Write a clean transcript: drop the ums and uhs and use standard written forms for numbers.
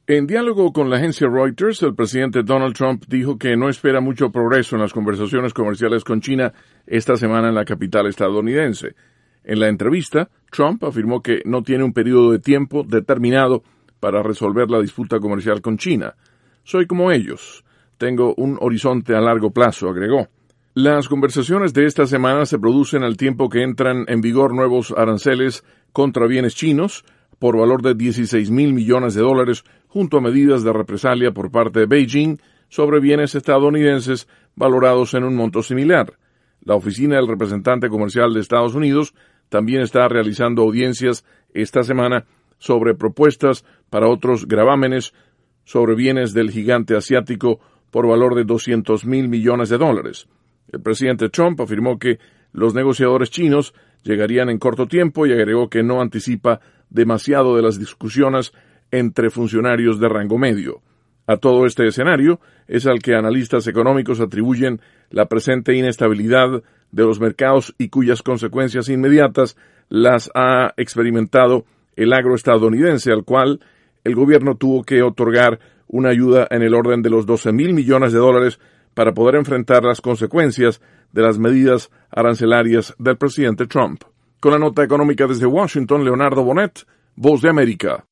En diálogo con la agencia Reuters, el presidente Donald Trump dijo que no espera mucho progreso en las conversaciones comerciales con China esta semana en la capital estadounidense. En la entrevista, Trump afirmó que no tiene un periodo de tiempo determinado para resolver la disputa comercial con China. Soy como ellos. Tengo un horizonte a largo plazo, agregó. Las conversaciones de esta semana se producen al tiempo que entran en vigor nuevos aranceles contra bienes chinos por valor de $16,000 millones junto a medidas de represalia por parte de Beijing sobre bienes estadounidenses valorados en un monto similar. La oficina del representante comercial de Estados Unidos también está realizando audiencias esta semana sobre propuestas para otros gravámenes sobre bienes del gigante asiático por valor de $200,000 millones. El presidente Trump afirmó que los negociadores chinos llegarían en corto tiempo y agregó que no anticipa demasiado de las discusiones entre funcionarios de rango medio. A todo este escenario es al que analistas económicos atribuyen la presente inestabilidad de los mercados y cuyas consecuencias inmediatas las ha experimentado el agro estadounidense, al cual el gobierno tuvo que otorgar una ayuda en el orden de los $12,000 millones para poder enfrentar las consecuencias de las medidas arancelarias del presidente Trump. Con la nota económica desde Washington, Leonardo Bonet, Voz de América.